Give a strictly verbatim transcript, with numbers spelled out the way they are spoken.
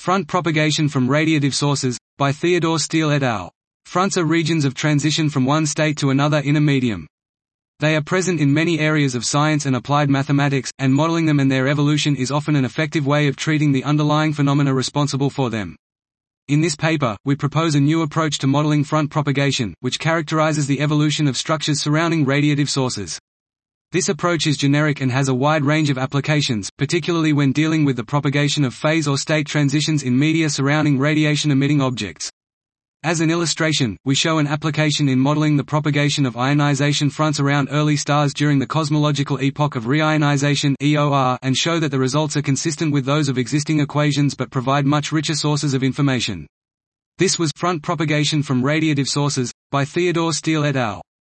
Front propagation from radiative sources, by Theodore Steele et al. Fronts are regions of transition from one state to another in a medium. They are present in many areas of science and applied mathematics, and modeling them and their evolution is often an effective way of treating the underlying phenomena responsible for them. In this paper, we propose a new approach to modeling front propagation, which characterizes the evolution of structures surrounding radiative sources. This approach is generic and has a wide range of applications, particularly when dealing with the propagation of phase or state transitions in media surrounding radiation-emitting objects. As an illustration, we show an application in modeling the propagation of ionization fronts around early stars during the cosmological epoch of reionization (E O R) and show that the results are consistent with those of existing equations but provide much richer sources of information. This was Front propagation from radiative sources, by Theodore Steele et al.